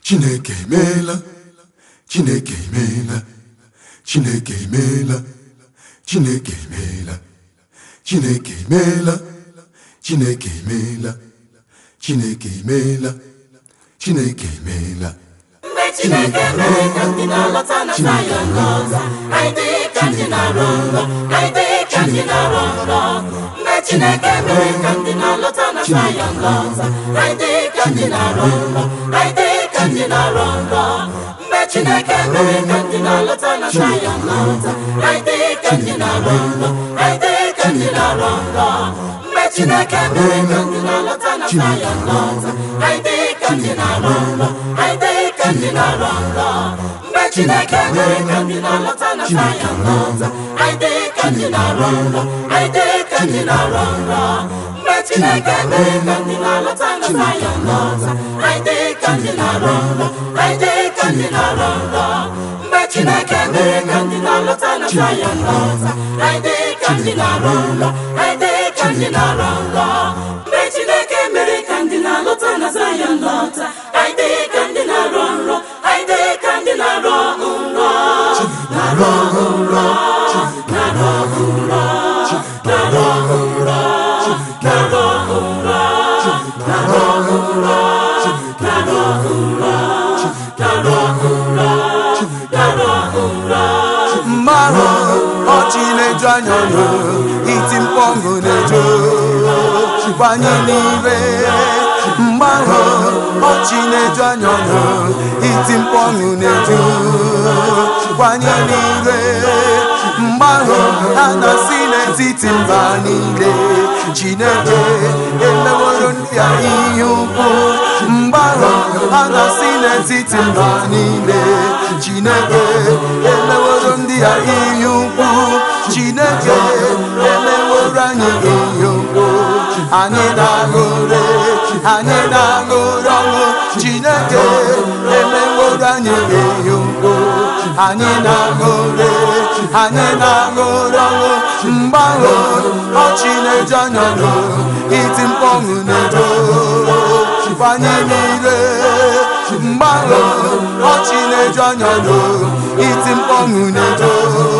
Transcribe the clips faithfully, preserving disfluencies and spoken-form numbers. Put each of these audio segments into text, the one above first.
Chineke emeela, Chineke emeela, Chineke emeela, Chineke emeela, Chineke emeela, Chineke emeela, Chineke emeela, Chineke emeela. Chineke mere ka ndị na-alọta na Zion lọta, anyị dị ka ndị na-arọ nrọ, anyị dị ka ndị na-arọ nrọ. Mgbe Chineke mere ka ndị na-alọta na Zion lọta, anyị dị ka ndị na-arọ nrọ, anyị dị ka ndị na-arọ nrọ. Mgbe Chineke mere ka ndị na-alọta na Zion lọta, anyị dị ka ndị na-arọ nrọ, anyị dị ka ndị na-arọ nrọ. Mgbe Chineke mere ka ndị na-alọta na Zion lọta, anyị dị ka ndị na-arọ nrọ, anyị dị ka ndị na-arọ nrọ. Mgbe Chineke mere ka ndị na-alọta na Zion lọta, anyị dị ka ndị na-arọ nrọ, anyị dị ka ndị na-arọ nrọ. Mgbe Chineke mere ka ndị na-alọta na Zion lọta, anyị dị ka ndị na-arọ nrọ, anyị dị ka ndị na-arọ nrọ. Mgbe Chineke mere ka ndị na-alọta na Zion lọta, anyị dị ka ndị na-arọ nrọ, anyị dị ka ndị na-arọ nrọ. Mgbe Chineke mere ka ndị na-alọta na Zion lọta, anyị dị ka ndị na-arọ nrọ, anyị dị ka ndị na-arọ nrọ. Na-arọ nrọ, na-arọ nrọ, na-arọ nrọ, na-arọ nrọ, na-arọ nrọ, na-arọ nrọ, na-arọ nrọ, na-arọ nrọ. Mmanụ ọchị na-eju anya ọnụ, iti mkpu ọṅụ na-eju gbanye n'ire. Mmanụ ọchị na-eju anya ọnụ, iti mkpu ọṅụ na-eju gbanye n'ire. Mmanụ a na-asị n'etiti mba niile, Chineke emeworo ndị ya ihe ukwu. Mmanụ a na-asị n'etiti mba niile, Chineke emeworo ndị ya ihe ukwu. Chineke emeworo anyị ihe ukwu. Anyị na-aṅụrị, anyị na-aṅụrị ọṅụ. Chineke emeworo anyị ihe ukwu. Anyị na-aṅụrị, anyị na-aṅụrị ọṅụ. Mgbe ahụ ọchị na-eju anya ọnụ, iti mkpu ọṅụ na-eju gbanye n'ire. Mgbe ahụ ọchị na-eju anya ọnụ, iti mkpu ọṅụ na-eju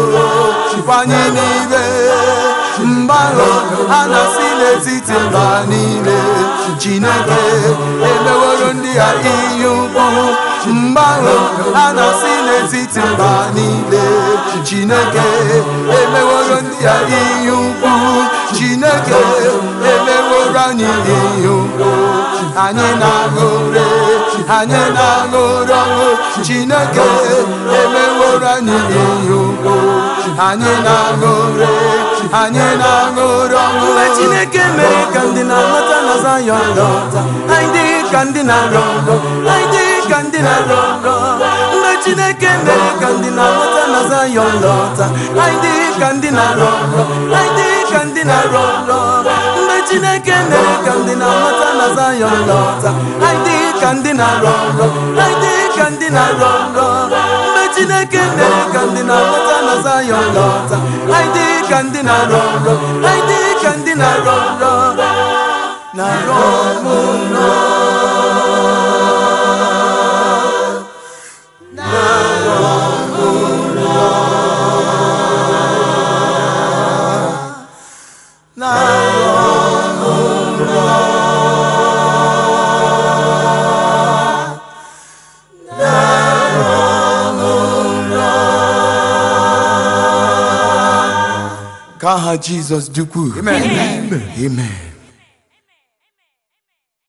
gbanye n'ire. Mgbe ahụ a na-asị n'etiti mba niile, Chineke emeworo ndị ya ihe ukwu. Mgbe ahụ a na-asị n'etiti mba niile, Chineke emeworo ndị ya ihe ukwu. Chineke emeworo anyị ihe ukwu. Anyị na-aṅụrị, anyị na-aṅụrị ọṅụ. Chineke emeworo anyị ihe ukwu. Anyị na-aṅụrị, anyị na-aṅụrị ọṅụ. Mgbe Chineke mere ka ndị na-alọta na Zion lọta, anyị dị ka ndị na-arọ nrọ, anyị dị ka ndị na-arọ nrọ. Mgbe Chineke mere ka ndị na-alọta na Zion lọta, anyị dị ka ndị na-arọ nrọ, anyị dị ka ndị na-arọ nrọ. Mgbe Chineke mere ka ndị na-alọta na Zion lọta, anyị dị ka ndị na-arọ nrọ, anyị dị ka ndị na-arọ nrọ. Mgbe Chineke mere ka ndị na-alọta na Zion lọta, anyị dị ka ndị na-arọ nrọ, anyị dị ka ndị na-arọ nrọ. Na-arọ nrọ, na-arọ nrọ, na-arọ nrọ, na-arọ nrọ. Ka aha Jizọs dịkwuo. Amen. Amen.